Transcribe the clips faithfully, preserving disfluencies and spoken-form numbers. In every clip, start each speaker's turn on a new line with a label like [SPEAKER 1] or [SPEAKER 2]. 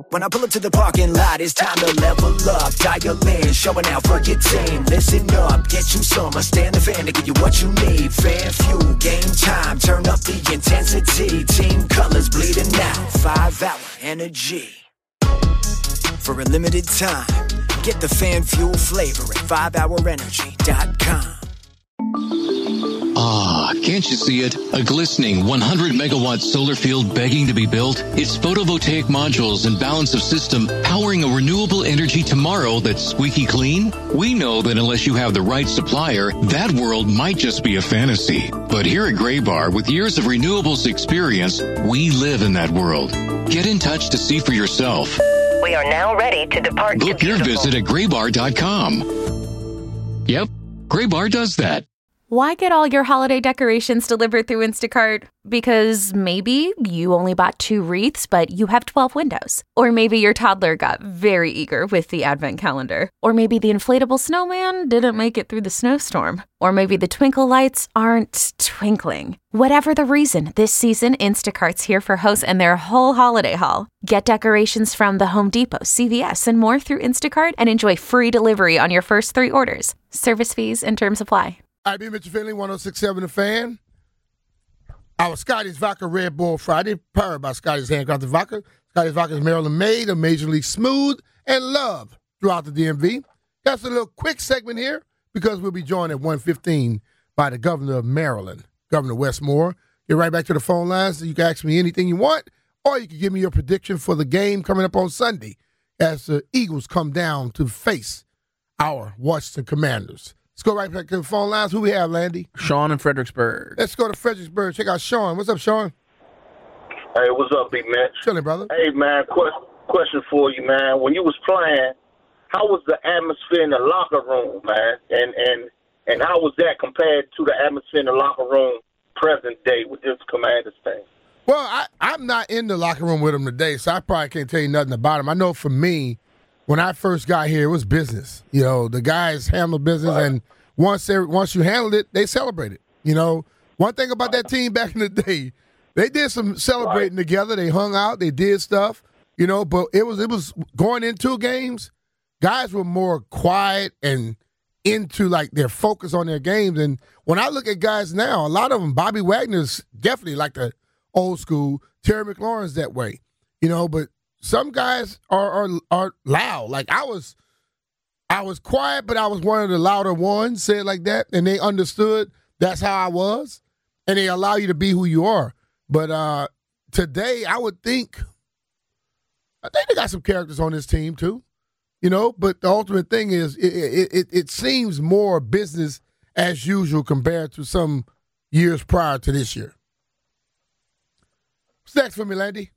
[SPEAKER 1] When I pull up to the parking lot, it's time to level up. Dial in, showing out for your team. Listen up, get you some. I stand the fan to give you what you need. Fan fuel, game time, turn up the intensity. Team colors bleeding out, five hour energy. For a limited time, get the fan fuel flavor at five hour energy dot com.
[SPEAKER 2] Ah, can't you see it? A glistening one hundred megawatt solar field begging to be built? Its photovoltaic modules and balance of system powering a renewable energy tomorrow that's squeaky clean? We know that unless you have the right supplier, that world might just be a fantasy. But here at Graybar, with years of renewables experience, we live in that world. Get in touch to see for yourself.
[SPEAKER 3] We are now ready to depart.
[SPEAKER 2] Book your visit at graybar dot com. Yep, Graybar does that.
[SPEAKER 4] Why get all your holiday decorations delivered through Instacart? Because maybe you only bought two wreaths, but you have twelve windows. Or maybe your toddler got very eager with the advent calendar. Or maybe the inflatable snowman didn't make it through the snowstorm. Or maybe the twinkle lights aren't twinkling. Whatever the reason, this season, Instacart's here for hosts and their whole holiday haul. Get decorations from the Home Depot, C V S, and more through Instacart and enjoy free delivery on your first three orders. Service fees and terms apply.
[SPEAKER 5] I be Mitchell Finley, one oh six point seven The Fan. Our Scotty's Vodka Red Bull Friday, powered by Scotty's Handcrafted Vodka. Scotty's Vodka is Maryland made, amazingly smooth, and loved throughout the D M V. That's a little quick segment here because we'll be joined at one fifteen by the governor of Maryland, Governor Wes Moore. Get right back to the phone lines so you can ask me anything you want, or you can give me your prediction for the game coming up on Sunday as the Eagles come down to face our Washington Commanders. Let's go right back to the phone lines. Who we have, Landy?
[SPEAKER 6] Sean in Fredericksburg.
[SPEAKER 5] Let's go to Fredericksburg. Check out Sean. What's up, Sean?
[SPEAKER 7] Hey, what's up, big Mitch?
[SPEAKER 5] Chilling, brother.
[SPEAKER 7] Hey, man, qu- question for you, man. When you was playing, how was the atmosphere in the locker room, man? And and and how was that compared to the atmosphere in the locker room present day with this Commanders thing?
[SPEAKER 5] Well, I, I'm not in the locker room with them today, so I probably can't tell you nothing about them. I know for me, when I first got here, it was business. You know, the guys handled business, right. And once they, once you handled it, they celebrated. You know, one thing about that team back in the day, they did some celebrating right. together. They hung out, they did stuff. You know, but it was it was going into games, guys were more quiet and into like their focus on their games. And when I look at guys now, a lot of them, Bobby Wagner's definitely like the old school. Terry McLaurin's that way. You know, but some guys are, are are loud. Like I was, I was quiet, but I was one of the louder ones. Say it like that, and they understood that's how I was, and they allow you to be who you are. But uh, today, I would think, I think they got some characters on this team too, you know. But the ultimate thing is, it it, it, it seems more business as usual compared to some years prior to this year. What's next for me, Landy?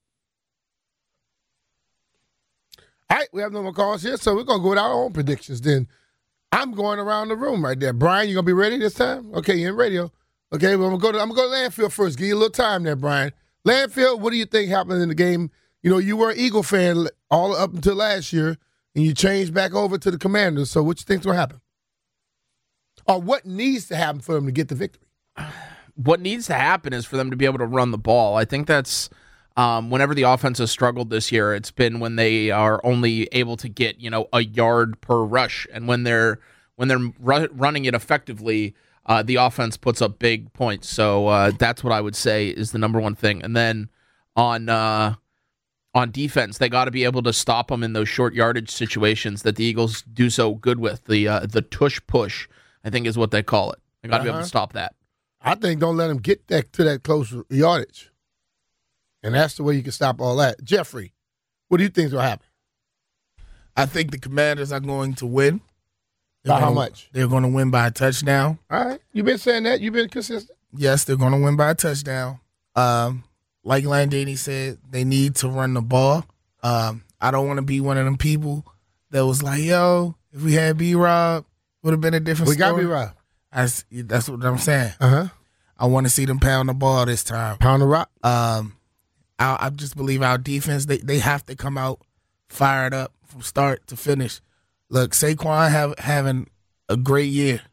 [SPEAKER 5] All right, we have no more calls here, so we're going to go with our own predictions then. I'm going around the room right there. Brian, you going to be ready this time? Okay, you're in radio. Okay, well, I'm going to go to, I'm going to go to Landfill first. Give you a little time there, Brian. Landfill, what do you think happened in the game? You know, you were an Eagle fan all up until last year, and you changed back over to the Commanders, so what you think's going to happen? Or what needs to happen for them to get the victory?
[SPEAKER 6] What needs to happen is for them to be able to run the ball. I think that's Um, whenever the offense has struggled this year, it's been when they are only able to get, you know, a yard per rush, and when they're when they're ru- running it effectively, uh, the offense puts up big points. So uh, that's what I would say is the number one thing. And then on uh, on defense, they got to be able to stop them in those short yardage situations that the Eagles do so good with. The uh, the tush push, I think, is what they call it. They got to uh-huh. be able to stop that.
[SPEAKER 5] I think don't let them get that to that close yardage. And that's the way you can stop all that. Jeffrey, what do you think will happen?
[SPEAKER 8] I think the Commanders are going to win.
[SPEAKER 5] By how much?
[SPEAKER 8] They're going to win by a touchdown.
[SPEAKER 5] All right. You've been saying that. You've been consistent.
[SPEAKER 8] Yes, they're going to win by a touchdown. Um, like Landini said, they need to run the ball. Um, I don't want to be one of them people that was like, yo, if we had B-Rob, would have been a different
[SPEAKER 5] we
[SPEAKER 8] story.
[SPEAKER 5] We got B-Rob.
[SPEAKER 8] I, that's what I'm saying.
[SPEAKER 5] Uh-huh.
[SPEAKER 8] I want to see them pound the ball this time.
[SPEAKER 5] Pound the rock?
[SPEAKER 8] Um, I, I just believe our defense, they, they have to come out fired up from start to finish. Look, Saquon have, having a great year.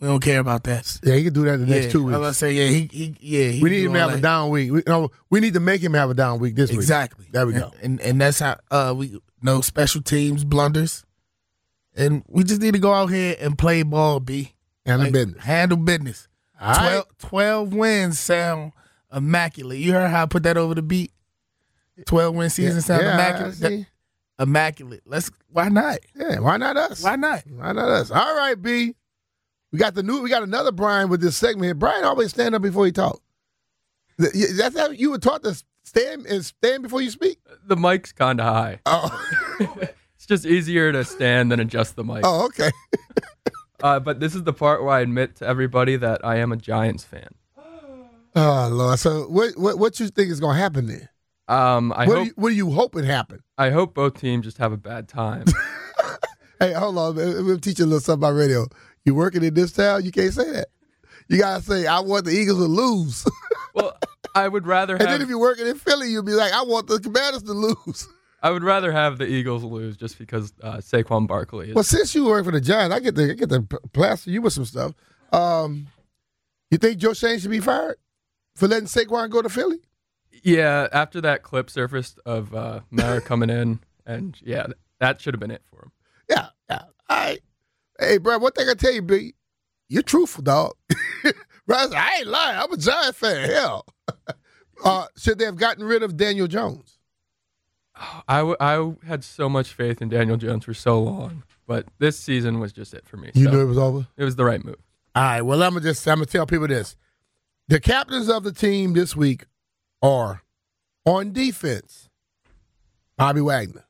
[SPEAKER 8] We don't care about that.
[SPEAKER 5] Yeah, he can do that the next
[SPEAKER 8] yeah,
[SPEAKER 5] two weeks.
[SPEAKER 8] I was gonna say, yeah, he, he yeah. He
[SPEAKER 5] we need
[SPEAKER 8] do
[SPEAKER 5] him to
[SPEAKER 8] all
[SPEAKER 5] have
[SPEAKER 8] that.
[SPEAKER 5] a down week. We, no, we need to make him have a down week this
[SPEAKER 8] exactly.
[SPEAKER 5] week. Exactly. There we
[SPEAKER 8] and,
[SPEAKER 5] go.
[SPEAKER 8] And and that's how uh, we no special teams blunders, and we just need to go out here and play ball. B
[SPEAKER 5] handle
[SPEAKER 8] like,
[SPEAKER 5] business.
[SPEAKER 8] Handle business.
[SPEAKER 5] All
[SPEAKER 8] twelve,
[SPEAKER 5] right.
[SPEAKER 8] twelve wins sound immaculate. You heard how I put that over the beat. Twelve win season
[SPEAKER 5] yeah,
[SPEAKER 8] sound
[SPEAKER 5] yeah,
[SPEAKER 8] immaculate. That, immaculate. Let's. Why not?
[SPEAKER 5] Yeah. Why not us?
[SPEAKER 8] Why not?
[SPEAKER 5] Why not us? All right, B. We got the new. We got another Brian with this segment here. Brian always stand up before he talk. That's how you were taught to stand and stand before you speak.
[SPEAKER 9] The mic's kind of high.
[SPEAKER 5] Oh,
[SPEAKER 9] It's just easier to stand than adjust the mic.
[SPEAKER 5] oh, okay.
[SPEAKER 9] Uh, but this is the part where I admit to everybody that I am a Giants fan.
[SPEAKER 5] Oh Lord. So what? What? What you think is gonna happen then?
[SPEAKER 9] Um, I
[SPEAKER 5] what,
[SPEAKER 9] hope
[SPEAKER 5] do you, what do you hoping happen?
[SPEAKER 9] I hope both teams just have a bad time.
[SPEAKER 5] Hey, hold on. We'll teach you a little something about radio. You working in this town? You can't say that. You gotta say, "I want the Eagles to lose."
[SPEAKER 9] Well, I would rather
[SPEAKER 5] And
[SPEAKER 9] have.
[SPEAKER 5] then if you're working in Philly, you'll be like, "I want the Commanders to lose."
[SPEAKER 9] I would rather have the Eagles lose just because uh, Saquon Barkley is.
[SPEAKER 5] Well, since you work for the Giants, I get to I get to plaster you with some stuff. Um, you think Joe Shane should be fired for letting Saquon go to Philly?
[SPEAKER 9] Yeah, after that clip surfaced of uh, Mara coming in, and yeah, that should have been it for him.
[SPEAKER 5] Yeah, yeah. All right. Hey, bro, one thing I tell you, B, you're truthful, dog. Right? I ain't lying. I'm a Giants fan. Hell. uh, should they have gotten rid of Daniel Jones?
[SPEAKER 9] I, w- I had so much faith in Daniel Jones for so long, but this season was just it for me.
[SPEAKER 5] You
[SPEAKER 9] so
[SPEAKER 5] knew it was over?
[SPEAKER 9] it was the right move.
[SPEAKER 5] All right. Well, I'm gonna just I'm gonna tell people this: the captains of the team this week are on defense, Bobby Wagner.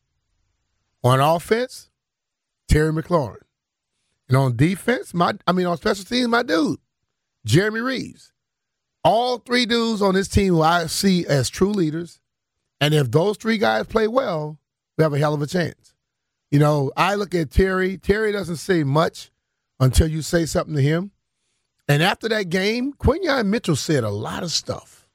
[SPEAKER 5] On offense, Terry McLaurin. And on defense, my I mean on special teams, my dude, Jeremy Reeves. All three dudes on this team who I see as true leaders. And if those three guys play well, we have a hell of a chance. You know, I look at Terry. Terry doesn't say much until you say something to him. And after that game, Quinyon Mitchell said a lot of stuff.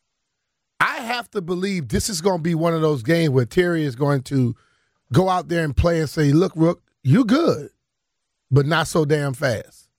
[SPEAKER 5] I have to believe this is going to be one of those games where Terry is going to go out there and play and say, look, Rook, you good, but not so damn fast.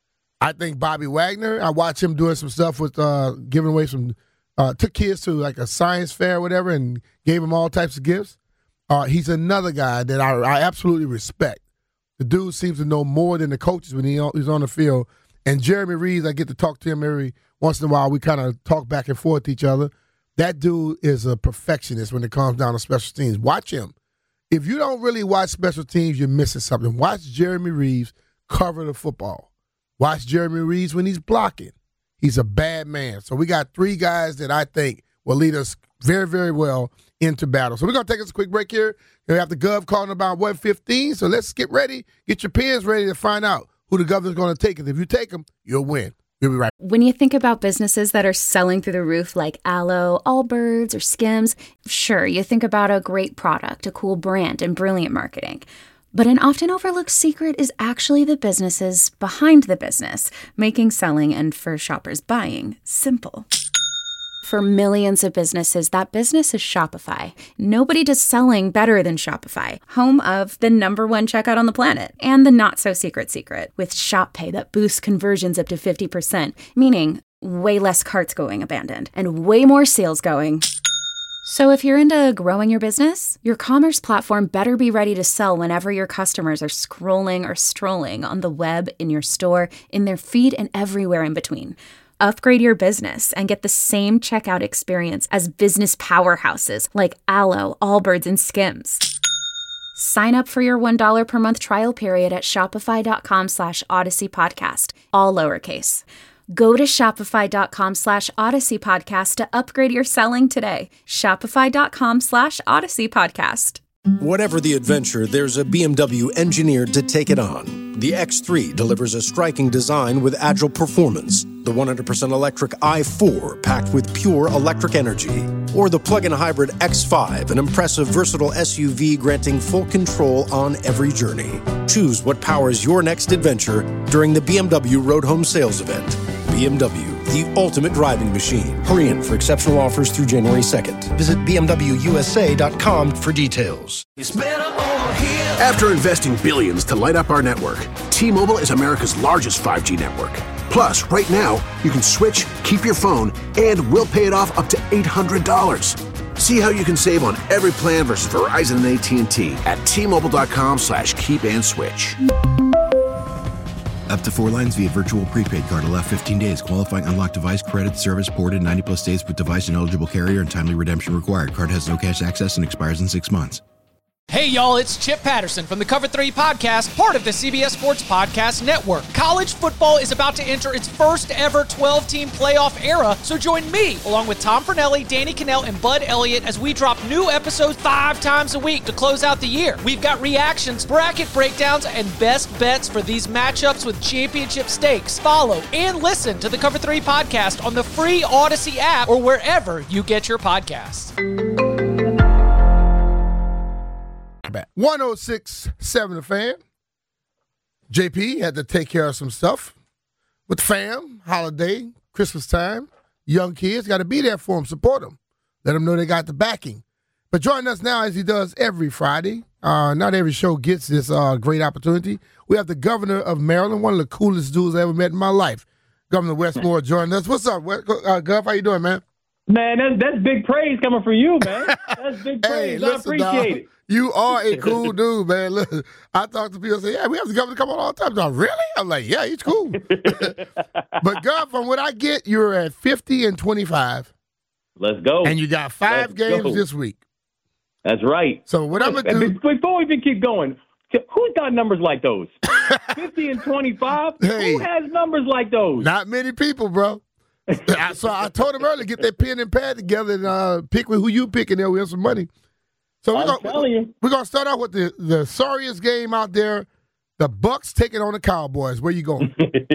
[SPEAKER 5] I think Bobby Wagner, I watch him doing some stuff with uh, giving away some, uh, took kids to like a science fair or whatever and gave them all types of gifts. Uh, he's another guy that I, I absolutely respect. The dude seems to know more than the coaches when he, he's on the field. And Jeremy Reeves, I get to talk to him every once in a while. We kind of talk back and forth to each other. That dude is a perfectionist when it comes down to special teams. Watch him. If you don't really watch special teams, you're missing something. Watch Jeremy Reeves cover the football. Watch Jeremy Reeves when he's blocking. He's a bad man. So we got three guys that I think will lead us very, very well into battle. So we're going to take us a quick break here. We have the Gov calling about one fifteen. So let's get ready. Get your pens ready to find out who the governor's going to take. And if you take them, you'll win. We'll be right back.
[SPEAKER 4] When you think about businesses that are selling through the roof like Aloe, Allbirds, or Skims, sure, you think about a great product, a cool brand, and brilliant marketing. But an often overlooked secret is actually the businesses behind the business, making selling and for shoppers buying simple. For millions of businesses, that business is Shopify. Nobody does selling better than Shopify, home of the number one checkout on the planet and the not-so-secret secret with Shop Pay that boosts conversions up to fifty percent, meaning way less carts going abandoned and way more sales going. So if you're into growing your business, your commerce platform better be ready to sell whenever your customers are scrolling or strolling on the web, in your store, in their feed, and everywhere in between. Upgrade your business and get the same checkout experience as business powerhouses like Aloe, Allbirds, and Skims. Sign up for your one dollar per month trial period at shopify.com slash Odyssey Podcast, all lowercase. Go to shopify.com slash Odyssey Podcast to upgrade your selling today. Shopify.com slash Odyssey Podcast.
[SPEAKER 10] Whatever the adventure, there's a B M W engineered to take it on. The X three delivers a striking design with agile performance. The one hundred percent electric i four, packed with pure electric energy. Or the plug-in hybrid X five, an impressive, versatile S U V granting full control on every journey. Choose what powers your next adventure during the B M W Road Home Sales Event. B M W, the ultimate driving machine. Hurry in for exceptional offers through January second. Visit b m w u s a dot com for details.
[SPEAKER 1] It's better over here.
[SPEAKER 11] After investing billions to light up our network, T-Mobile is America's largest five G network. Plus, right now, you can switch, keep your phone, and we'll pay it off up to eight hundred dollars. See how you can save on every plan versus Verizon and A T and T at T-Mobile.com slash keep and switch.
[SPEAKER 12] Up to four lines via virtual prepaid card. Allow fifteen days. Qualifying unlocked device credit service ported ninety plus days with device and eligible carrier and timely redemption required. Card has no cash access and expires in six months.
[SPEAKER 13] Hey, y'all, it's Chip Patterson from the Cover three Podcast, part of the C B S Sports Podcast Network. College football is about to enter its first ever twelve-team playoff era, so join me, along with Tom Fornelli, Danny Cannell, and Bud Elliott, as we drop new episodes five times a week to close out the year. We've got reactions, bracket breakdowns, and best bets for these matchups with championship stakes. Follow and listen to the Cover three Podcast on the free Odyssey app or wherever you get your podcasts.
[SPEAKER 5] one oh six point seven The Fan. J P had to take care of some stuff with the fam, holiday, Christmas time. Young kids, got to be there for them, support them. Let them know they got the backing. But join us now as he does every Friday. Uh, not every show gets this uh, great opportunity. We have the governor of Maryland, one of the coolest dudes I ever met in my life. Governor Wes Moore joining us. What's up, Wes? Uh, Gov? How you doing, man?
[SPEAKER 14] Man, that's, that's big praise coming from you, man. That's big praise.
[SPEAKER 5] Hey, listen,
[SPEAKER 14] I appreciate
[SPEAKER 5] dog,
[SPEAKER 14] it.
[SPEAKER 5] You are a cool dude, man. Look, I talk to people and say, yeah, we have the governor come on all the time. I'm like, really? I'm like, yeah, he's cool. But, Gov, from what I get, you're at fifty and twenty-five.
[SPEAKER 14] Let's go.
[SPEAKER 5] And you got five
[SPEAKER 14] Let's
[SPEAKER 5] games
[SPEAKER 14] go.
[SPEAKER 5] this week.
[SPEAKER 14] That's right.
[SPEAKER 5] So what I'm going to do.
[SPEAKER 14] Before we even keep going, who's got numbers like those? fifty and twenty-five?
[SPEAKER 5] Hey,
[SPEAKER 14] who has numbers like those?
[SPEAKER 5] Not many people, bro. So I told him earlier, get that pen and pad together and uh, pick with who you pick, and then we have some money. So we're
[SPEAKER 14] I'm
[SPEAKER 5] gonna,
[SPEAKER 14] telling you.
[SPEAKER 5] We're going to start out with the, the sorriest game out there, the Bucks taking on the Cowboys. Where you going?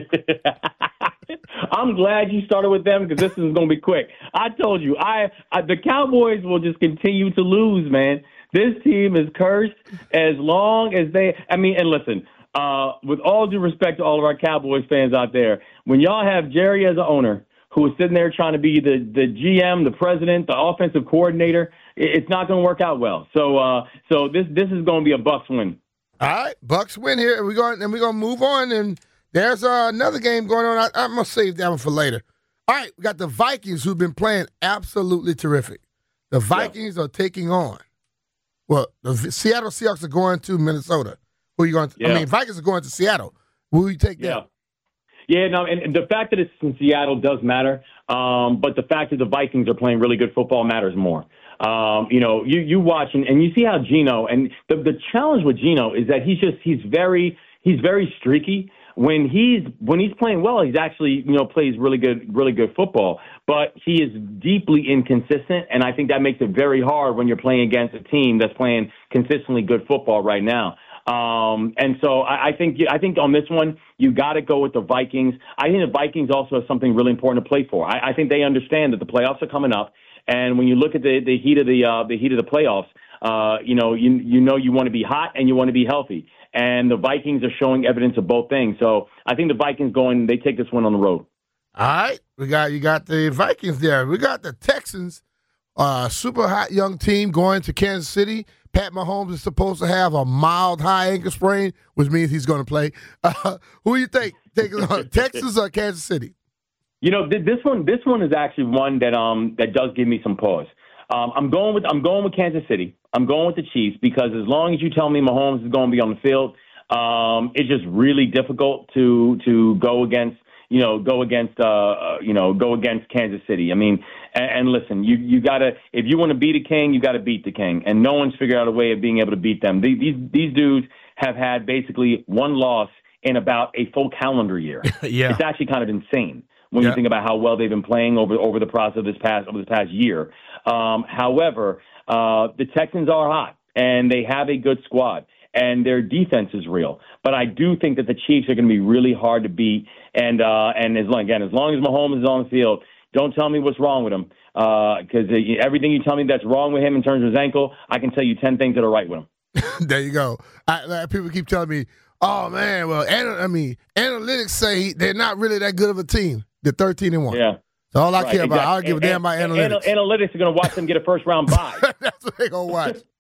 [SPEAKER 14] I'm glad you started with them because this is going to be quick. I told you, I, I the Cowboys will just continue to lose, man. This team is cursed as long as they – I mean, and listen, uh, with all due respect to all of our Cowboys fans out there, when y'all have Jerry as an owner who is sitting there trying to be the, the G M, the president, the offensive coordinator, it's not going to work out well. So uh, so this this is going to be a Bucks win.
[SPEAKER 5] All right, Bucks win here, and we're going and we're going to move on. And there's uh, another game going on. I, I'm going to save that one for later. All right, we got the Vikings who've been playing absolutely terrific. The Vikings yeah. are taking on. Well, the Seattle Seahawks are going to Minnesota. Who are you going to? Yeah. I mean, Vikings are going to Seattle. Who will you take
[SPEAKER 14] yeah.
[SPEAKER 5] them?
[SPEAKER 14] Yeah, no, and, and the fact that it's in Seattle does matter, um, but the fact that the Vikings are playing really good football matters more. Um, you know, you you watch and, and you see how Geno, and the the challenge with Geno is that he's just he's very he's very streaky. When he's when he's playing well, he's actually you know plays really good really good football. But he is deeply inconsistent, and I think that makes it very hard when you're playing against a team that's playing consistently good football right now. Um, and so I, I think I think on this one you got to go with the Vikings. I think the Vikings also have something really important to play for. I, I think they understand that the playoffs are coming up, and when you look at the, the heat of the uh, the heat of the playoffs, uh, you know you you know you want to be hot and you want to be healthy. And the Vikings are showing evidence of both things. So I think the Vikings going, they take this one on the road.
[SPEAKER 5] All right. We got, you got the Vikings there. We got the Texans, uh, super hot young team going to Kansas City. Pat Mahomes is supposed to have a mild high ankle sprain, which means he's going to play. Uh, who do you think? Take Texas or Kansas City?
[SPEAKER 14] You know, th- this one, this one is actually one that, um, that does give me some pause. Um, I'm going with I'm going with Kansas City. I'm going with the Chiefs because as long as you tell me Mahomes is going to be on the field, um, it's just really difficult to to go against you know go against uh, you know go against Kansas City. I mean, and, and listen, you you gotta if you want to beat a king, you got to beat the king, and no one's figured out a way of being able to beat them. These these, these dudes have had basically one loss in about a full calendar year.
[SPEAKER 5] Yeah,
[SPEAKER 14] it's actually kind of insane when yeah. you think about how well they've been playing over over the process of this past over this past year. Um, however, uh, the Texans are hot, and they have a good squad, and their defense is real. But I do think that the Chiefs are going to be really hard to beat. And uh, and as long, again, as long as Mahomes is on the field, don't tell me what's wrong with him, because uh, everything you tell me that's wrong with him in terms of his ankle, I can tell you ten things that are right with him.
[SPEAKER 5] There you go. I, like, people keep telling me, "Oh man, well, I mean, analytics say they're not really that good of a team. They're thirteen and one."
[SPEAKER 14] Yeah.
[SPEAKER 5] So all I
[SPEAKER 14] right,
[SPEAKER 5] care about,
[SPEAKER 14] exactly.
[SPEAKER 5] I don't give a damn about
[SPEAKER 14] and,
[SPEAKER 5] analytics.
[SPEAKER 14] Analytics are going to watch them get a first round bye.
[SPEAKER 5] That's what they're going to watch.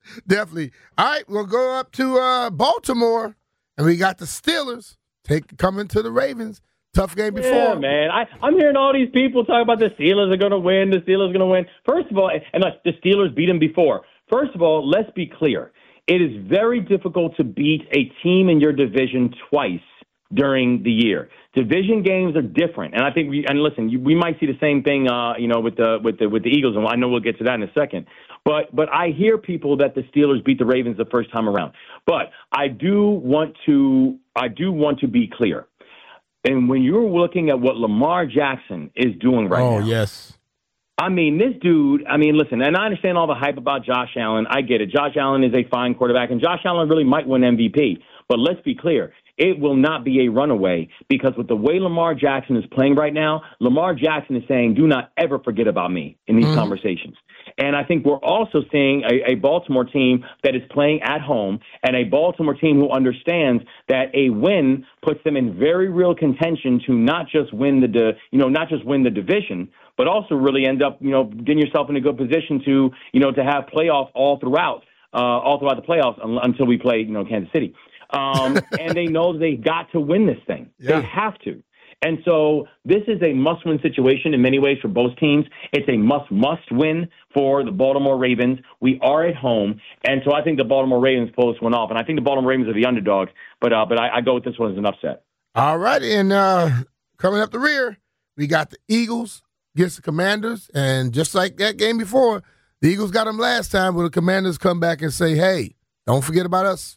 [SPEAKER 5] Definitely. All right, we'll go up to uh, Baltimore, and we got the Steelers take coming to the Ravens. Tough game before.
[SPEAKER 14] Yeah, man. I, I'm hearing all these people talk about the Steelers are going to win, the Steelers are going to win. First of all, and look, the Steelers beat them before. First of all, let's be clear. It is very difficult to beat a team in your division twice during the year. Division games are different, and I think we and listen, you, we might see the same thing, uh, you know, with the with the with the Eagles, and I know we'll get to that in a second. But but I hear people that the Steelers beat the Ravens the first time around. But I do want to I do want to be clear. And when you're looking at what Lamar Jackson is doing right
[SPEAKER 5] oh,
[SPEAKER 14] now,
[SPEAKER 5] oh yes.
[SPEAKER 14] I mean, this dude, I mean, listen, and I understand all the hype about Josh Allen. I get it. Josh Allen is a fine quarterback, and Josh Allen really might win M V P. But let's be clear. It will not be a runaway because with the way Lamar Jackson is playing right now, Lamar Jackson is saying, do not ever forget about me in these mm. conversations. And I think we're also seeing a, a Baltimore team that is playing at home and a Baltimore team who understands that a win puts them in very real contention to not just win the, di- you know, not just win the division, but also really end up, you know, getting yourself in a good position to, you know, to have playoffs all throughout, uh, all throughout the playoffs un- until we play, you know, Kansas City. Um, and they know they got to win this thing. Yeah. They have to. And so this is a must-win situation in many ways for both teams. It's a must-must-win for the Baltimore Ravens. We are at home, and so I think the Baltimore Ravens pull this one off. And I think the Baltimore Ravens are the underdogs, but uh, but I, I go with this one as an upset.
[SPEAKER 5] All right, and uh, coming up the rear, we got the Eagles against the Commanders, and just like that game before, the Eagles got them last time, but the Commanders come back and say, hey, don't forget about us.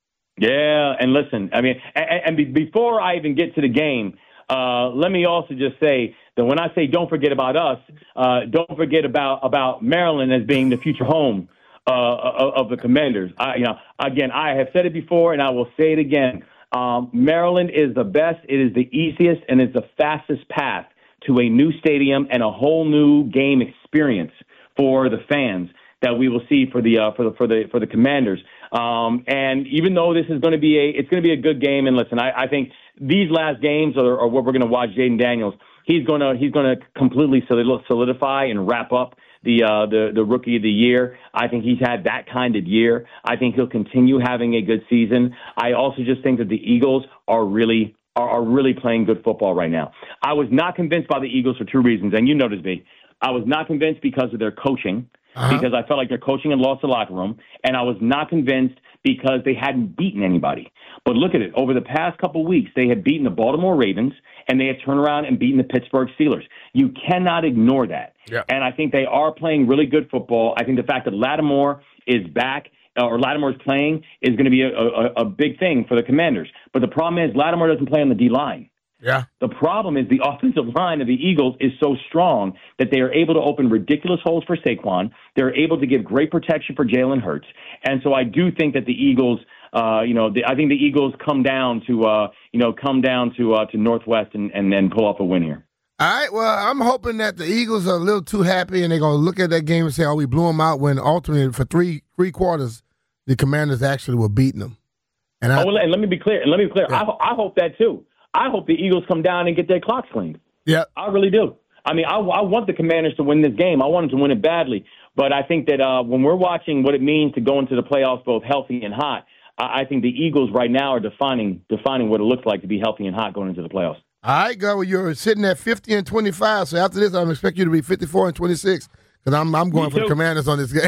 [SPEAKER 14] Yeah, and listen, I mean, and, and be, before I even get to the game, uh, let me also just say that when I say don't forget about us, uh, don't forget about, about Maryland as being the future home uh, of, of the Commanders. I, you know, again, I have said it before, and I will say it again. Um, Maryland is the best. It is the easiest, and it's the fastest path to a new stadium and a whole new game experience for the fans that we will see for the uh, for the for the for the Commanders. Um, and even though this is going to be a it's going to be a good game, and listen, I, I think these last games are, are what we're going to watch. Jaden Daniels, he's going to he's going to completely solidify and wrap up the uh, the the rookie of the year. I think he's had that kind of year. I think he'll continue having a good season. I also just think that the Eagles are really are, are really playing good football right now. I was not convinced by the Eagles for two reasons, and you noticed me. I was not convinced because of their coaching. Uh-huh. Because I felt like their coaching had lost the locker room, and I was not convinced because they hadn't beaten anybody. But look at it. Over the past couple of weeks, they had beaten the Baltimore Ravens, and they had turned around and beaten the Pittsburgh Steelers. You cannot ignore that. Yeah. And I think they are playing really good football. I think the fact that Lattimore is back, or Lattimore's playing, is going to be a, a, a big thing for the Commanders. But the problem is Lattimore doesn't play on the D-line.
[SPEAKER 5] Yeah.
[SPEAKER 14] The problem is the offensive line of the Eagles is so strong that they are able to open ridiculous holes for Saquon. They're able to give great protection for Jalen Hurts. And so I do think that the Eagles, uh, you know, the, I think the Eagles come down to, uh, you know, come down to uh, to Northwest and, and then pull off a win here.
[SPEAKER 5] All right. Well, I'm hoping that the Eagles are a little too happy and they're going to look at that game and say, oh, we blew them out, when ultimately for three three quarters, the Commanders actually were beating them. And, I,
[SPEAKER 14] oh, well, and let me be clear. And let me be clear. Yeah. I, I hope that, too. I hope the Eagles come down and get their clocks cleaned.
[SPEAKER 5] Yeah,
[SPEAKER 14] I really do. I mean, I, I want the Commanders to win this game. I want them to win it badly. But I think that uh, when we're watching what it means to go into the playoffs both healthy and hot, I, I think the Eagles right now are defining defining what it looks like to be healthy and hot going into the playoffs.
[SPEAKER 5] All right, go. You're sitting at fifty and twenty-five. So after this, I'm expecting you to be fifty-four and twenty-six because I'm I'm going for the Commanders on this game.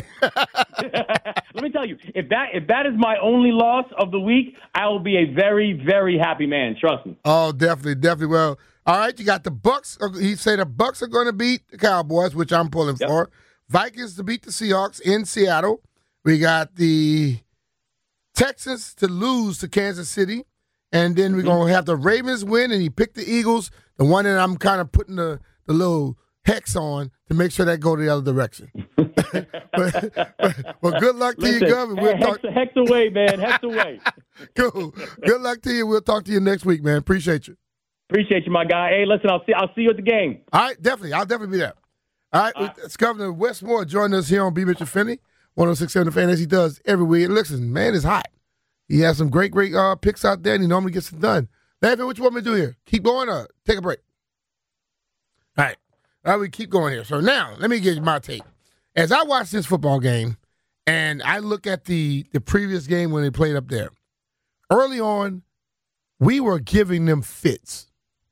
[SPEAKER 14] Let me tell you, if that if that is my only loss of the week, I will be a very, very happy man. Trust me.
[SPEAKER 5] Oh, definitely, definitely. Well, all right, you got the Bucks. He said the Bucks are going to beat the Cowboys, which I'm pulling yep. for. Vikings to beat the Seahawks in Seattle. We got the Texans to lose to Kansas City. And then we're mm-hmm. going to have the Ravens win, and he picked the Eagles, the one that I'm kind of putting the, the little hex on to make sure that go the other direction. but, but, well, good luck to Listen, you, Governor. We'll
[SPEAKER 14] hex,
[SPEAKER 5] talk-
[SPEAKER 14] hex away, man. Hex away.
[SPEAKER 5] Cool. Good luck to you. We'll talk to you next week, man. Appreciate you.
[SPEAKER 14] Appreciate you, my guy. Hey, listen, I'll see I'll see you at the game.
[SPEAKER 5] All right, definitely. I'll definitely be there. All right, All right. It's Governor Westmore joining us here on B. Mitchell Finney, one oh six point seven The Fan, as he does every week. And listen, man, it's hot. He has some great, great uh, picks out there, and he normally gets it done. David, what you want me to do here? Keep going or take a break? All right. All right, we keep going here. So now, let me give you my take. As I watch this football game, And I look at the, the previous game when they played up there. Early on, we were giving them fits.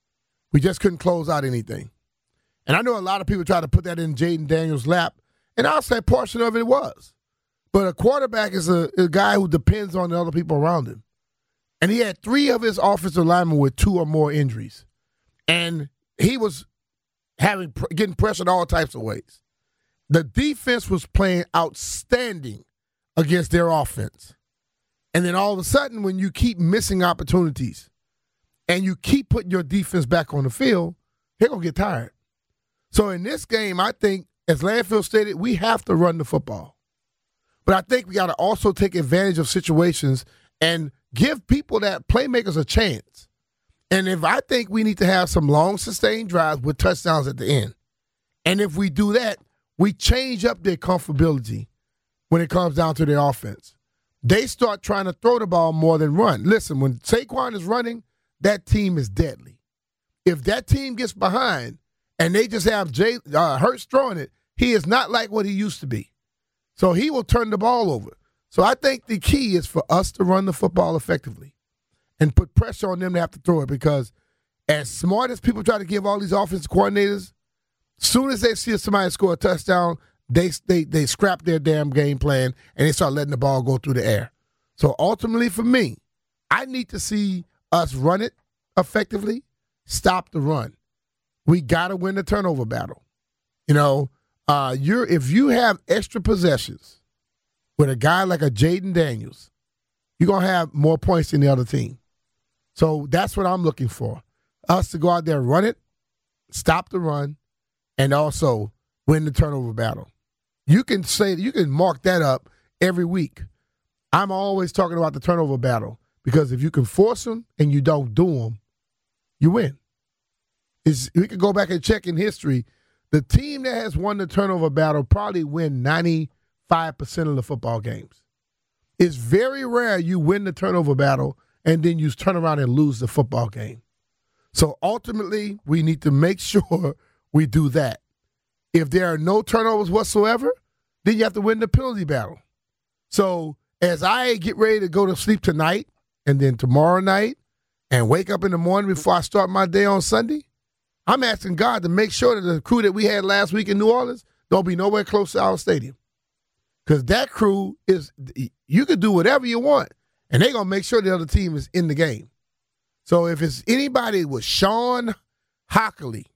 [SPEAKER 5] We just couldn't close out anything. And I know a lot of people try to put that in Jaden Daniels' lap, and I'll say a portion of it was. But a quarterback is a, a guy who depends on the other people around him. And he had three of his offensive linemen with two or more injuries. And he was having getting pressured all types of ways. The defense was playing outstanding against their offense. And then all of a sudden, when you keep missing opportunities and you keep putting your defense back on the field, they're going to get tired. So in this game, I think, as Landfill stated, we have to run the football. But I think we got to also take advantage of situations and give people that playmakers a chance. And if I think we need to have some long, sustained drives with touchdowns at the end. And if we do that, we change up their comfortability when it comes down to their offense. They start trying to throw the ball more than run. Listen, when Saquon is running, that team is deadly. If that team gets behind and they just have Jay, uh, Hurts throwing it, he is not like what he used to be. So he will turn the ball over. So I think the key is for us to run the football effectively and put pressure on them to have to throw it, because as smart as people try to give all these offensive coordinators, soon as they see somebody score a touchdown, they, they, they scrap their damn game plan and they start letting the ball go through the air. So ultimately for me, I need to see us run it effectively, stop the run. We got to win the turnover battle. You know, uh, you're if you have extra possessions with a guy like a Jaden Daniels, you're going to have more points than the other team. So that's what I'm looking for. Us to go out there, run it, stop the run, and also win the turnover battle. You can say, you can mark that up every week. I'm always talking about the turnover battle, because if you can force them and you don't do them, you win. It's, we could go back and check in history. The team that has won the turnover battle probably win ninety-five percent of the football games. It's very rare you win the turnover battle and then you turn around and lose the football game. So ultimately, we need to make sure we do that. If there are no turnovers whatsoever, then you have to win the penalty battle. So as I get ready to go to sleep tonight and then tomorrow night and wake up in the morning before I start my day on Sunday, I'm asking God to make sure that the crew that we had last week in New Orleans don't be nowhere close to our stadium. Because that crew is, you can do whatever you want, and they're going to make sure the other team is in the game. So if it's anybody with Sean Hockley,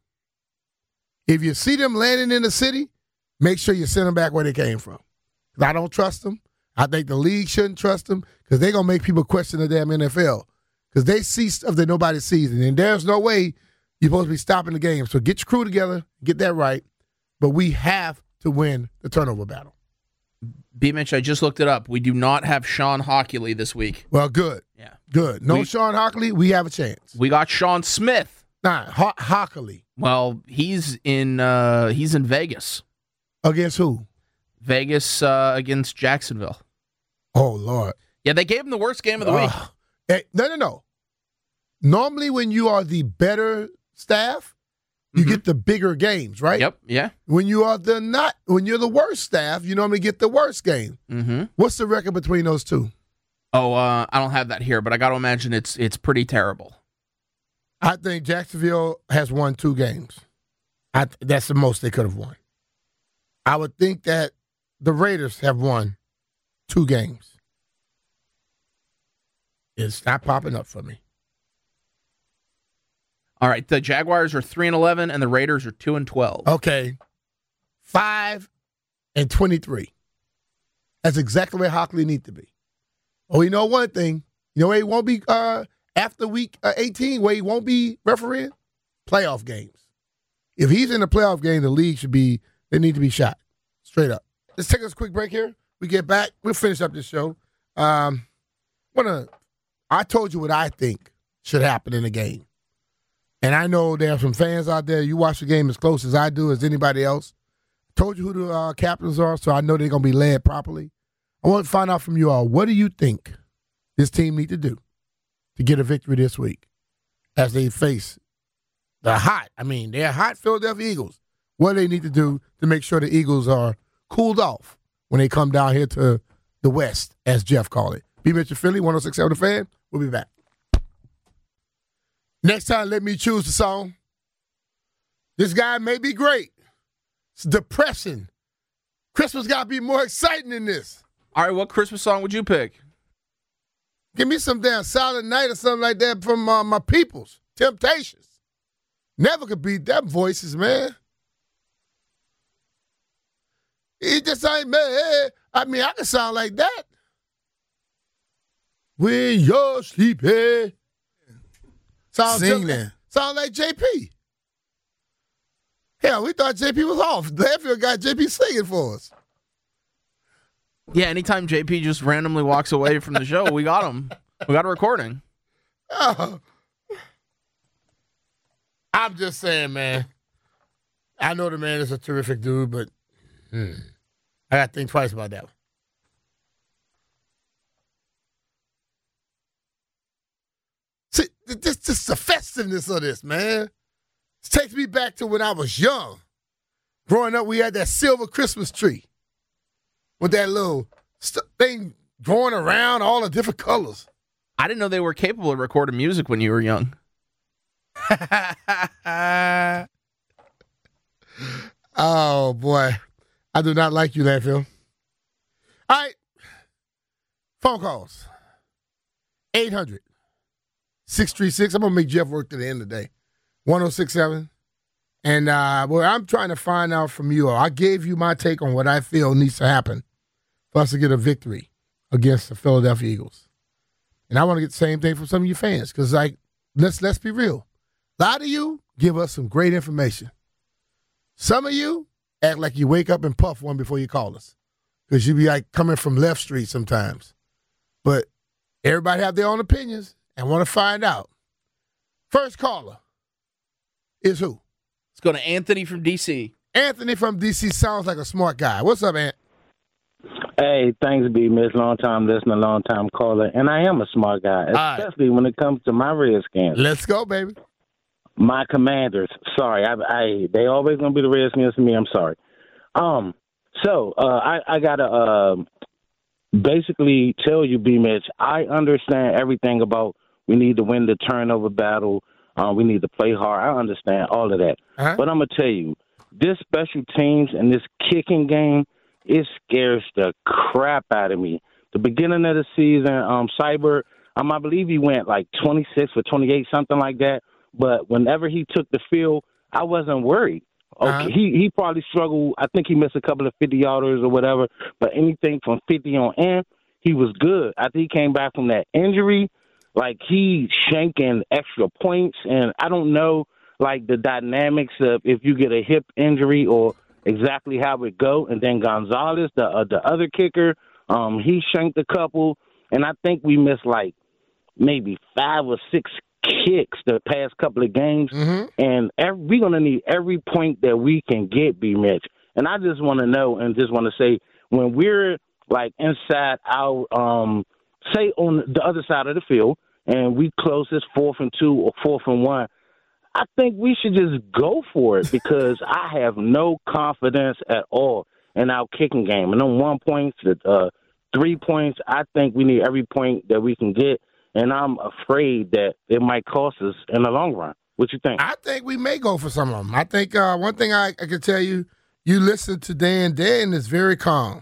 [SPEAKER 5] if you see them landing in the city, make sure you send them back where they came from. Because I don't trust them. I think the league shouldn't trust them, because they're going to make people question the damn N F L. Because they see stuff that nobody sees, and there's no way you're supposed to be stopping the game. So get your crew together, get that right. But we have to win the turnover battle.
[SPEAKER 6] B. Mitch, I just looked it up. We do not have Sean Hockley this week.
[SPEAKER 5] Well, good.
[SPEAKER 6] Yeah.
[SPEAKER 5] Good. No
[SPEAKER 6] we,
[SPEAKER 5] Sean Hockley, we have a chance.
[SPEAKER 6] We got Sean Smith.
[SPEAKER 5] Nah, Ho- Hockley.
[SPEAKER 6] Well, he's in uh, he's in Vegas.
[SPEAKER 5] Against who?
[SPEAKER 6] Vegas uh, against Jacksonville.
[SPEAKER 5] Oh, Lord.
[SPEAKER 6] Yeah, they gave him the worst game of the uh, week.
[SPEAKER 5] Hey, no, no, no. Normally when you are the better staff, you mm-hmm. get the bigger games, right?
[SPEAKER 6] Yep, yeah.
[SPEAKER 5] When you are the not, when you're the worst staff, you normally get the worst game.
[SPEAKER 6] Mm-hmm.
[SPEAKER 5] What's the record between those two?
[SPEAKER 6] Oh, uh, I don't have that here, but I got to imagine it's it's pretty terrible.
[SPEAKER 5] I think Jacksonville has won two games. I, that's the most they could have won. I would think that the Raiders have won two games. It's not popping up for me.
[SPEAKER 6] All right, the Jaguars are three and eleven, and the Raiders are two and twelve.
[SPEAKER 5] Okay, five and twenty-three. That's exactly where Hockley needs to be. Oh, you know one thing. You know where he won't be uh, after week uh, eighteen, where he won't be refereeing? Playoff games. If he's in the playoff game, the league should be, they need to be shot. Straight up. Let's take us a quick break here. We get back. We'll finish up this show. Um, wanna, I told you what I think should happen in the game. And I know there are some fans out there, you watch the game as close as I do, as anybody else. I told you who the uh, captains are, so I know they're going to be led properly. I want to find out from you all, what do you think this team need to do to get a victory this week as they face the hot, I mean, they're hot Philadelphia Eagles. What do they need to do to make sure the Eagles are cooled off when they come down here to the West, as Jeff called it. B. Mitchell Philly, one oh six point seven The Fan. We'll be back. Next time, let me choose the song. This guy may be great. It's depressing. Christmas got to be more exciting than this.
[SPEAKER 6] All right, what Christmas song would you pick?
[SPEAKER 5] Give me some damn Silent Night or something like that from uh, my peoples. Temptations. Never could beat them voices, man. It just ain't man. I mean, I can sound like that. When you're sleeping. Sound
[SPEAKER 8] Sing
[SPEAKER 5] just,
[SPEAKER 8] that.
[SPEAKER 5] Sound like J P. Hell, we thought J P was off. Landfill got J P singing for us.
[SPEAKER 6] Yeah, anytime J P just randomly walks away from the show, we got him. We got a recording.
[SPEAKER 5] Oh. I'm just saying, man. I know the man is a terrific dude, but hmm, I got to think twice about that one. See, this just the festiveness of this, man. It takes me back to when I was young. Growing up, we had that silver Christmas tree with that little st- thing going around, all the different colors.
[SPEAKER 6] I didn't know they were capable of recording music when you were young.
[SPEAKER 5] Oh, boy. I do not like you, Landfill. All right. Phone calls. eight hundred, six three six. I'm going to make Jeff work to the end of the day. one oh six point seven. And uh, well, I'm trying to find out from you all. I gave you my take on what I feel needs to happen for us to get a victory against the Philadelphia Eagles. And I want to get the same thing from some of you fans because, like, let's let's be real. A lot of you give us some great information. Some of you act like you wake up and puff one before you call us because you be like coming from left street sometimes. But everybody have their own opinions and want to find out. First caller is who?
[SPEAKER 6] Let's go to Anthony from D C.
[SPEAKER 5] Anthony from D C sounds like a smart guy. What's up, Ant?
[SPEAKER 15] Hey, thanks, B. Miss. Long time listener, long time caller. And I am a smart guy, especially right. when it comes to my Redskins.
[SPEAKER 5] Let's go, baby.
[SPEAKER 15] My Commanders. Sorry, I, I they always gonna be the Redskins to me. I'm sorry. Um, so uh, I I gotta uh, basically tell you, B. Mitch. I understand everything about we need to win the turnover battle. Uh, we need to play hard. I understand all of that. Uh-huh. But I'm going to tell you, this special teams and this kicking game, it scares the crap out of me. The beginning of the season, um, Cyber, um, I believe he went like twenty-six or twenty-eight, something like that. But whenever he took the field, I wasn't worried. Okay, uh-huh. he, he probably struggled. I think he missed a couple of fifty-yarders or whatever. But anything from fifty on in, he was good. After he came back from that injury, like, he shanking extra points, and I don't know, like, the dynamics of if you get a hip injury or exactly how it go. And then Gonzalez, the uh, the other kicker, um, he shanked a couple, and I think we missed, like, maybe five or six kicks the past couple of games. Mm-hmm. And every, we're going to need every point that we can get, B-Mitch. And I just want to know and just want to say, when we're, like, inside our um, – say on the other side of the field, and we close this fourth and two or fourth and one, I think we should just go for it because I have no confidence at all in our kicking game. And on one point, uh, three points, I think we need every point that we can get, and I'm afraid that it might cost us in the long run. What you think?
[SPEAKER 5] I think we may go for some of them. I think uh, one thing I, I can tell you, you listen to Dan. Dan is very calm,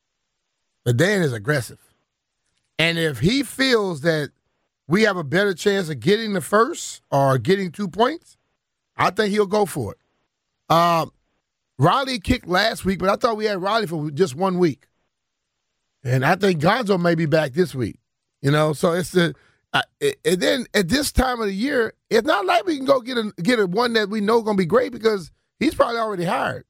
[SPEAKER 5] but Dan is aggressive. And if he feels that we have a better chance of getting the first or getting two points, I think he'll go for it. Um, Riley kicked last week, but I thought we had Riley for just one week. And I think Gonzo may be back this week. You know, so it's the uh, – and then at this time of the year, it's not like we can go get a, get a one that we know going to be great because he's probably already hired.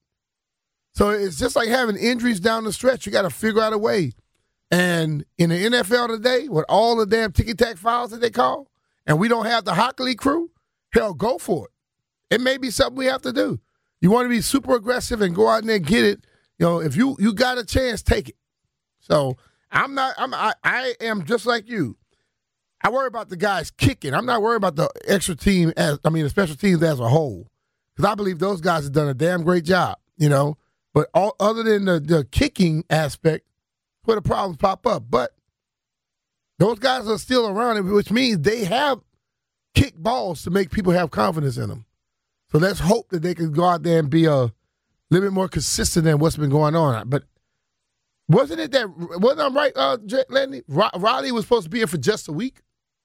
[SPEAKER 5] So it's just like having injuries down the stretch. You got to figure out a way. And in the N F L today, with all the damn ticky-tack fouls that they call, and we don't have the Hockley crew, hell, go for it. It may be something we have to do. You want to be super aggressive and go out there and get it. You know, if you you got a chance, take it. So I'm not. I'm. I, I am just like you. I worry about the guys kicking. I'm not worried about the extra team as I mean the special teams as a whole, because I believe those guys have done a damn great job. You know, But all other than the, the kicking aspect, where the problems pop up. But those guys are still around, which means they have kick balls to make people have confidence in them. So let's hope that they can go out there and be a little bit more consistent than what's been going on. But wasn't it that, wasn't I right, uh, Landy? Riley was supposed to be here for just a week,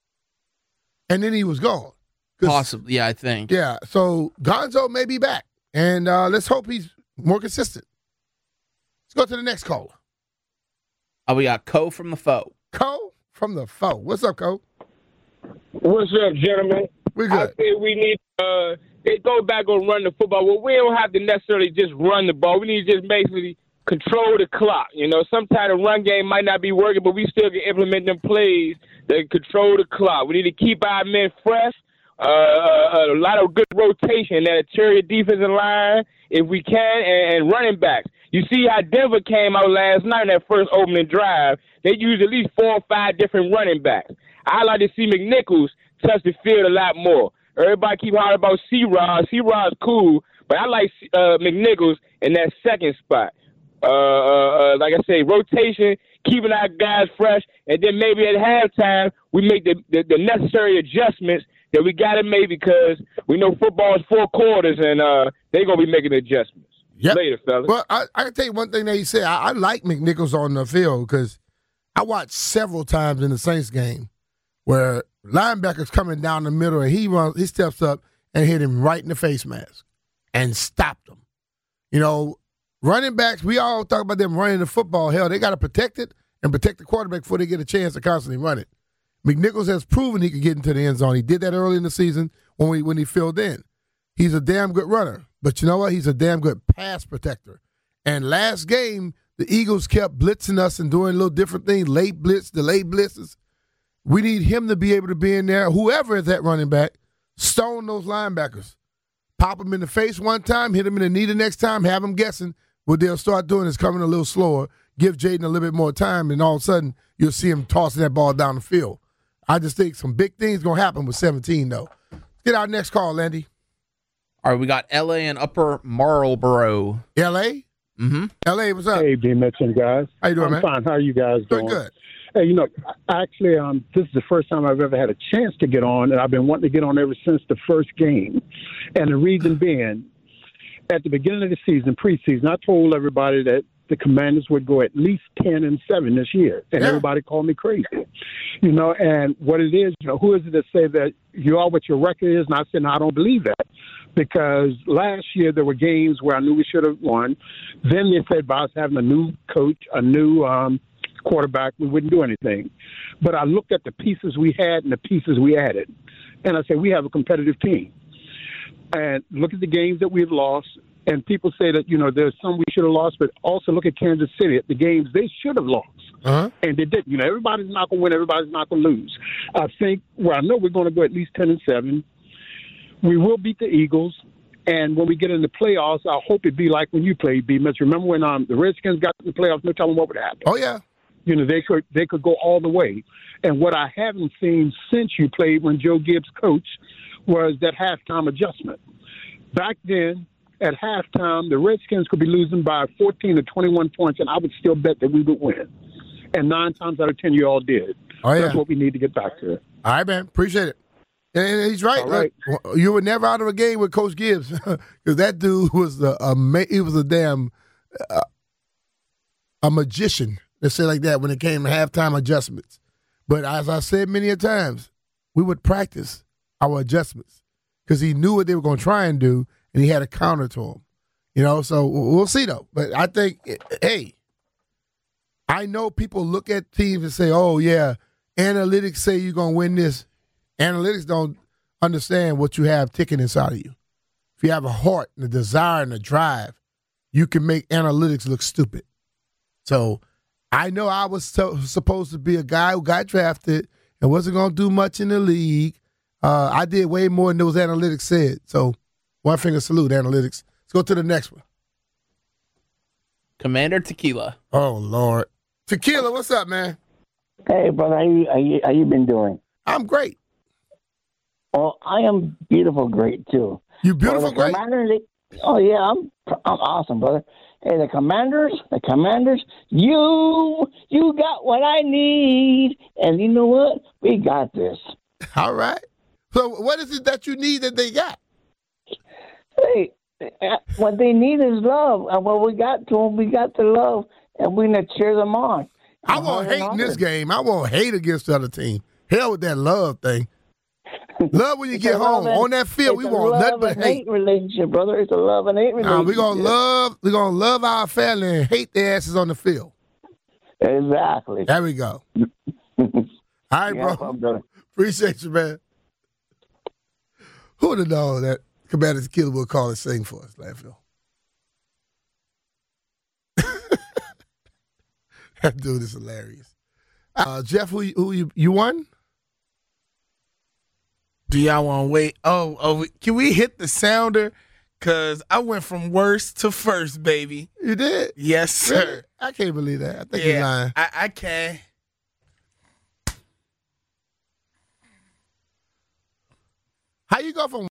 [SPEAKER 5] and then he was gone.
[SPEAKER 6] Possibly, yeah, I think.
[SPEAKER 5] Yeah, so Gonzo may be back, and uh, let's hope he's more consistent. Let's go to the next caller.
[SPEAKER 6] Oh, we got Co from the Foe.
[SPEAKER 5] Co from the Foe. What's up, Co?
[SPEAKER 16] What's up, gentlemen?
[SPEAKER 5] We good.
[SPEAKER 16] I think we need uh they go back on run the football. Well, we don't have to necessarily just run the ball. We need to just basically control the clock. You know, sometimes the run game might not be working, but we still can implement them plays that control the clock. We need to keep our men fresh. Uh, a lot of good rotation that interior defensive line, if we can, and, and running backs. You see how Denver came out last night in that first opening drive. They used at least four or five different running backs. I like to see McNichols touch the field a lot more. Everybody keep hollering about C-Rod. C-Rod's cool, but I like uh, McNichols in that second spot. Uh, uh, uh, like I say, rotation, keeping our guys fresh, and then maybe at halftime we make the, the, the necessary adjustments that we got to make because we know football is four quarters, and uh, they're going to be making adjustments.
[SPEAKER 5] Yep.
[SPEAKER 16] Later, fellas.
[SPEAKER 5] Well, I, I can tell you one thing that he said. I, I like McNichols on the field because I watched several times in the Saints game where linebackers coming down the middle and he runs, he steps up and hit him right in the face mask and stopped him. You know, running backs, we all talk about them running the football. Hell, they got to protect it and protect the quarterback before they get a chance to constantly run it. McNichols has proven he can get into the end zone. He did that early in the season when we when he filled in. He's a damn good runner. But you know what? He's a damn good pass protector. And last game, the Eagles kept blitzing us and doing little different things, late blitz, delayed blitzes. We need him to be able to be in there. Whoever is that running back, stone those linebackers. Pop them in the face one time, hit them in the knee the next time, have them guessing. What they'll start doing is coming a little slower, give Jaden a little bit more time, and all of a sudden you'll see him tossing that ball down the field. I just think some big things going to happen with seventeen, though. Let's get our next call, Landy.
[SPEAKER 6] All right, we got L A and Upper Marlboro.
[SPEAKER 5] L A?
[SPEAKER 6] Mm-hmm.
[SPEAKER 5] L A, what's up?
[SPEAKER 17] Hey, B. Mitchell, guys.
[SPEAKER 5] How you doing,
[SPEAKER 17] I'm
[SPEAKER 5] man?
[SPEAKER 17] fine. How are you guys doing?
[SPEAKER 5] Doing good.
[SPEAKER 17] Hey, you know, actually, um, this is the first time I've ever had a chance to get on, and I've been wanting to get on ever since the first game. And the reason being, at the beginning of the season, preseason, I told everybody that the Commanders would go at least ten and seven this year, and yeah. everybody called me crazy. You know, and what it is, you know, who is it that say that you are what your record is? And I said, no, I don't believe that. Because last year there were games where I knew we should have won. Then they said by us having a new coach, a new um, quarterback, we wouldn't do anything. But I looked at the pieces we had and the pieces we added. And I said, we have a competitive team. And look at the games that we've lost. And people say that, you know, there's some we should have lost, but also look at Kansas City at the games they should have lost.
[SPEAKER 5] Uh-huh.
[SPEAKER 17] And they didn't. You know, everybody's not going to win. Everybody's not going to lose. I think, well, I know we're going to go at least ten and seven. We will beat the Eagles. And when we get in the playoffs, I hope it be like when you played, B. Mitch. Remember when um, the Redskins got in the playoffs? No telling what would happen.
[SPEAKER 5] Oh, yeah.
[SPEAKER 17] You know, they could they could go all the way. And what I haven't seen since you played when Joe Gibbs coached was that halftime adjustment. Back then, at halftime, the Redskins could be losing by fourteen to twenty-one points, and I would still bet that we would win. And nine times out of ten, you all did.
[SPEAKER 5] Oh, yeah.
[SPEAKER 17] That's what we need to get back to.
[SPEAKER 5] All right, man. Appreciate it. And he's right.
[SPEAKER 17] All right.
[SPEAKER 5] Look, you were never out of a game with Coach Gibbs because that dude was a, a he was a damn uh, a magician. Let's say like that when it came to halftime adjustments. But as I said many a times, we would practice our adjustments because he knew what they were going to try and do, and he had a counter to them. You know, so we'll see though. But I think, hey, I know people look at teams and say, "Oh yeah, analytics say you're going to win this." Analytics don't understand what you have ticking inside of you. If you have a heart and a desire and a drive, you can make analytics look stupid. So I know I was so, supposed to be a guy who got drafted and wasn't going to do much in the league. Uh, I did way more than those analytics said. So one finger salute, analytics. Let's go to the next one.
[SPEAKER 6] Commander Tequila.
[SPEAKER 5] Oh, Lord. Tequila, what's up, man?
[SPEAKER 18] Hey, brother. How you, how you, how you been doing?
[SPEAKER 5] I'm great.
[SPEAKER 18] Well, I am beautiful great, too.
[SPEAKER 5] You beautiful
[SPEAKER 18] well,
[SPEAKER 5] great?
[SPEAKER 18] Commander, oh, yeah, I'm I'm awesome, brother. Hey, the Commanders, the Commanders, you, you got what I need. And you know what? We got this.
[SPEAKER 5] All right. So what is it that you need that they got?
[SPEAKER 18] Hey, what they need is love. And what we got to them, we got the love. And we're going to cheer them on.
[SPEAKER 5] I won't hate in this game. I won't hate against the other team. Hell with that love thing. Love when you get home. On that field, we want nothing but hate.
[SPEAKER 18] hate relationship, brother. It's a love and hate relationship.
[SPEAKER 5] Nah, we're gonna love we're gonna love our family and hate their asses on the field.
[SPEAKER 18] Exactly.
[SPEAKER 5] There we go. All right,
[SPEAKER 18] Yeah,
[SPEAKER 5] bro. Appreciate you, man. Who would have known that Commanders Killer would call and sing for us, Landfill? That dude is hilarious. Uh, Jeff, who, who you, you won?
[SPEAKER 8] Do y'all want to wait? Oh, oh, can we hit the sounder? Because I went from worst to first, baby.
[SPEAKER 5] You did?
[SPEAKER 8] Yes, sir.
[SPEAKER 5] Really? I can't believe that. I think
[SPEAKER 8] yeah,
[SPEAKER 5] you're lying.
[SPEAKER 8] I, I can.
[SPEAKER 5] How you go from